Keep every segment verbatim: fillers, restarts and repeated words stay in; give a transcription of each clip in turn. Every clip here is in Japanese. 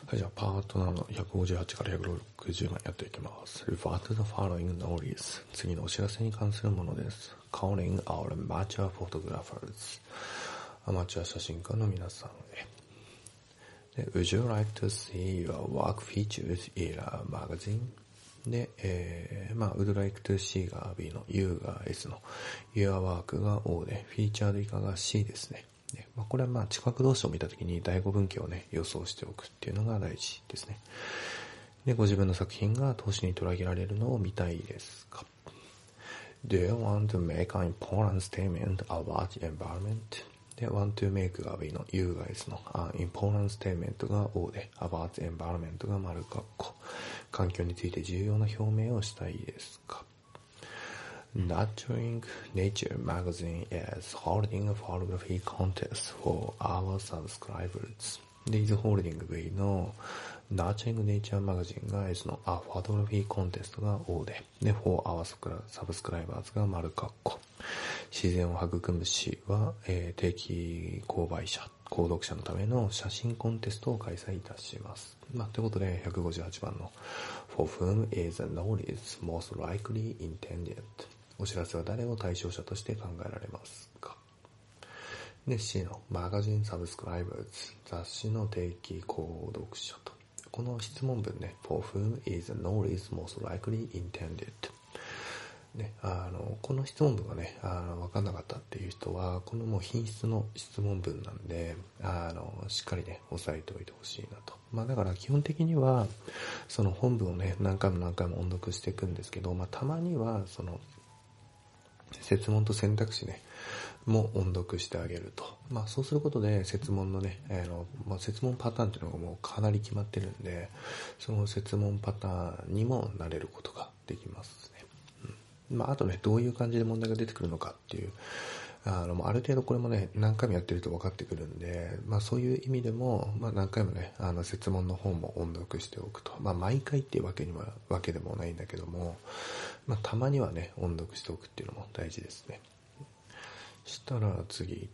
はい、じゃあパートななのひゃくごじゅうはちからひゃくろくじゅうまでやっていきます。Refer to the following notice. 次のお知らせに関するものです。Calling our amateur photographers. アマチュア写真家の皆さんへ。で Would you like to see your work featured in a magazine? で、えー、まあ、would like to see が B の You が S の Your work が O で Featured 以下が C ですね。ねまあ、これはまあ知覚動詞を見たときに第五分岐をね予想しておくっていうのが大事ですね。で、ご自分の作品が投資に取り上げられるのを見たいですか？ Do you want to make an important statement about the environment? で、want to make が B の You が S の an important statement が O で about the environment が丸括弧。環境について重要な表明をしたいですか？Nurturing Nature magazine is holding a photography contest for our subscribers. で、is holding V の Nurturing Nature magazine が S の A photography contest が O で、で、for our subscribers が丸括弧。自然を育む市は、えー、定期購買者、購読者のための写真コンテストを開催いたします。まあ、ということで、ひゃくごじゅうはちばんの For whom is the notice most likely intended?お知らせは誰を対象者として考えられますか？で、C のマガジンサブスクライバーズ、雑誌の定期購読者と。この質問文ね、For whom is the notice most likely intended? ね、あの、この質問文がね、あの、わかんなかったっていう人は、このもう品質の質問文なんで、あの、しっかりね、押さえておいてほしいなと。まあだから基本的には、その本文をね、何回も何回も音読していくんですけど、まあたまには、その、設問と選択肢ね、も音読してあげると。まあそうすることで設問のね、あの、まあ、設問パターンっていうのがもうかなり決まってるんで、その設問パターンにも慣れることができますね。うん、まああとね、どういう感じで問題が出てくるのかっていう、あの、ある程度これもね、何回もやってると分かってくるんで、まあそういう意味でも、まあ何回もね、あの、設問の方も音読しておくと。まあ毎回っていうわけには、わけでもないんだけども、まあたまにはね、音読しておくっていうのも大事ですね。したら次行って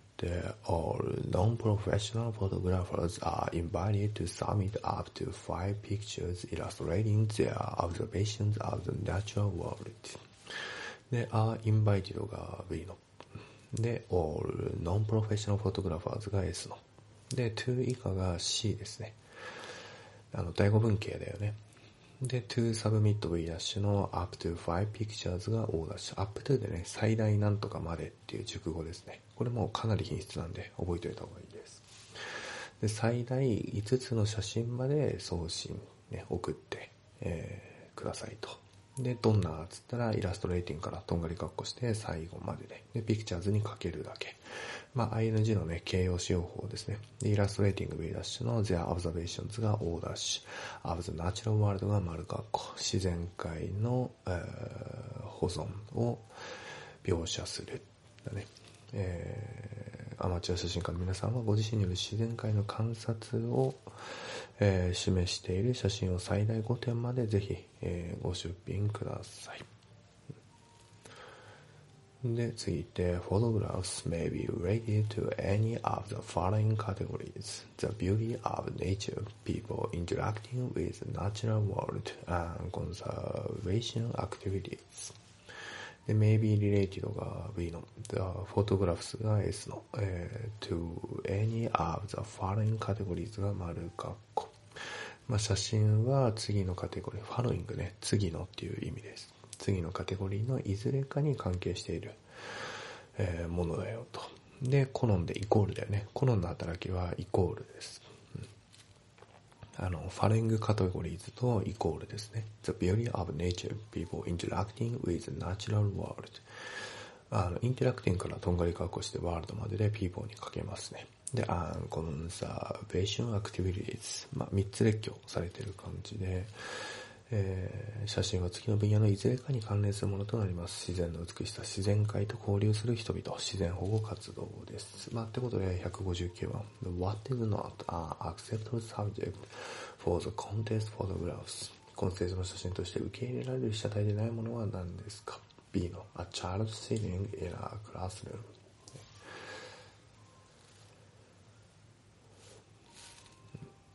、All non-professional photographers are invited to submit up to five pictures illustrating their observations of the natural world. で、are invited が V の。で、all non-professional photographers が S の。で、to 以下が C ですね。あの、第五文系だよね。で、to submit V ダッシュの up to five pictures が O ダッシュ。up to でね、最大なんとかまでっていう熟語ですね。これもかなり品質なんで覚えておいた方がいいです。で、最大いつつの写真まで送信、ね、送って、えー、くださいと。で、どんなつったらイラストレーティングからとんがり括弧して最後までで、で、ピクチャーズにかけるだけ。まあ、アイエヌジー のね、形容詞用法ですね。で、イラストレーティング V ダッシュの their observations が O ダッシュ、of the natural world が丸括弧、自然界の、えー、保存を描写する。だね。えー、アマチュア写真家の皆さんはご自身による自然界の観察を、えー、示している写真を最大ごてんまでぜひ、えー、ご出品ください。で、次行って、photographs may be related to any of the following categories. The beauty of nature, people interacting with the natural world, and conservation activities. で、may be related が B の、the photographs が S の、えー、to any of the following categories が丸括弧。まあ、写真は次のカテゴリー、following ね、次のっていう意味です。次のカテゴリーのいずれかに関係している、えー、ものだよと。で、コロンでイコールだよね。コロンの働きはイコールです。うん、あの、ファレングカテゴリーズとイコールですね。The beauty of nature, people interacting with the natural world. あの、インテラクティングからとんがり括弧してワールドまでで people にかけますね。で、アンコンサーベーションアクティビティーズ。まあ、みっつ列挙されている感じで、えー、写真は次の分野のいずれかに関連するものとなります。自然の美しさ、自然界と交流する人々、自然保護活動です。まあ、ってことでひゃくごじゅうきゅうばん。What is not an acceptable subject for the contest photographs? コンテストの写真として受け入れられる被写体でないものは何ですか？ B の A child sitting in a classroom。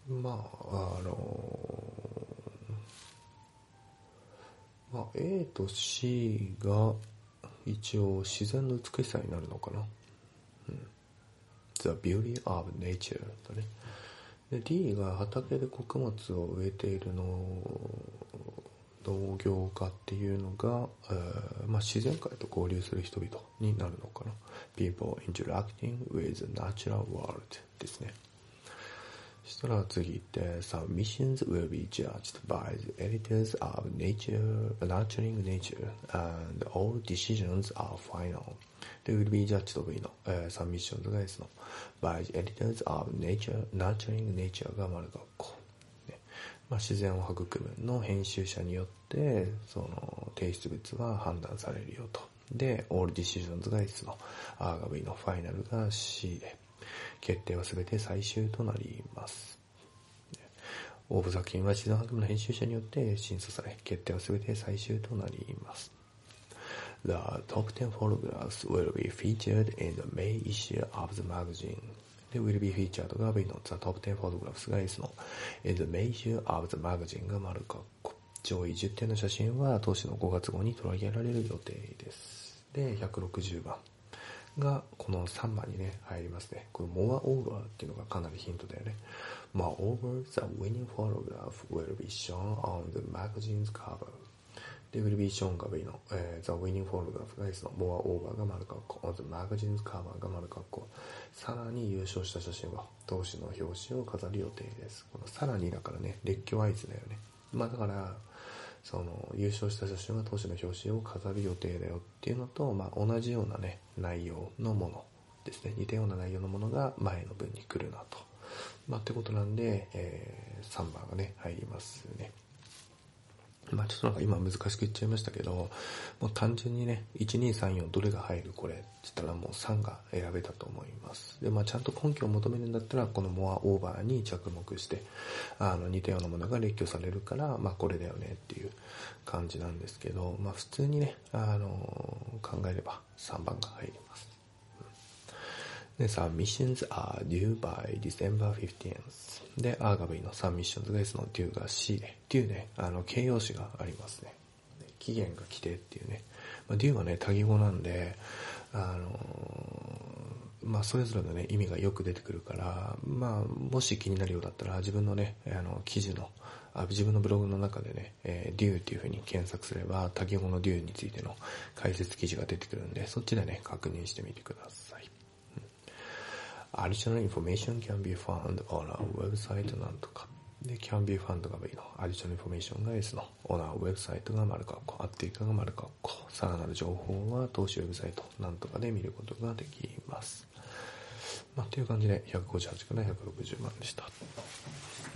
まあ、あのー、まあ、A と C が一応自然の美しさになるのかな。うん。The beauty of nature だね。で、D が畑で穀物を植えているの農業家っていうのが、えーまあ、自然界と交流する人々になるのかな。People interacting with the natural world ですね。そしたら次行って Submissions will be judged by the editors of nature, nurturing nature and all decisions are final. で will be judged と V の、えー、Submissions が S の by the editors of nature, nurturing nature が丸括弧。まあ、自然を育むの編集者によってその提出物は判断されるよと。で all decisions が S の R が V のファイナルが C で決定はすべて最終となります。応募作品は自然学部の編集者によって審査され決定はすべて最終となります。The top ten photographs will be featured in the May issue of the magazine. で will be featured が V の The top ten photographs が S の in the May issue of the magazine が丸括弧。上位じゅってんの写真は当初のごがつ号に取り上げられる予定です。でひゃくろくじゅうばんがこのさんばんにね入りますね。これ Moreover っていうのがかなりヒントだよね。Moreover, the winning photograph will be shown on the magazine's cover. で will be shown が V の、えー、The winning photograph が S の Moreover が丸括弧 on the magazine's cover が丸括弧。さらに優勝した写真は当時の表紙を飾る予定です。このさらにだからね列挙合図だよね。まあだからその優勝した写真は当時の表紙を飾る予定だよっていうのと、まあ、同じようなね内容のものですね。似たような内容のものが前の文に来るなと、まあ、ってことなんで、えー、さんばんがね入りますね。まあちょっとなんか今難しく言っちゃいましたけど、もう単純にねいちにさんよんどれが入るこれって言ったらもうさんが選べたと思います。でまあちゃんと根拠を求めるんだったらこのモアオーバーに着目してあの似たようなものが列挙されるからまあこれだよねっていう感じなんですけど、まあ普通にねあの考えればさんばんが入ります。で、submissions are due by December fifteenth. で、R が V の submissions が S の due が C で、due ね、あの、形容詞がありますね。期限が来てっていうね。まあ、due はね、多義語なんで、あのー、まあ、それぞれのね、意味がよく出てくるから、まあ、もし気になるようだったら、自分のね、あの、記事の、あ自分のブログの中でね、えー、due っていう風に検索すれば、多義語の due についての解説記事が出てくるんで、そっちでね、確認してみてください。Additional information can be found on our website なんとか。で、can be found が V の additional information が S の on our website が丸括弧、あっていかが丸括弧。さらなる情報は当種ウェブサイトなんとかで見ることができます。まあ、という感じでひゃくごじゅうはちからひゃくろくじゅうばんでした。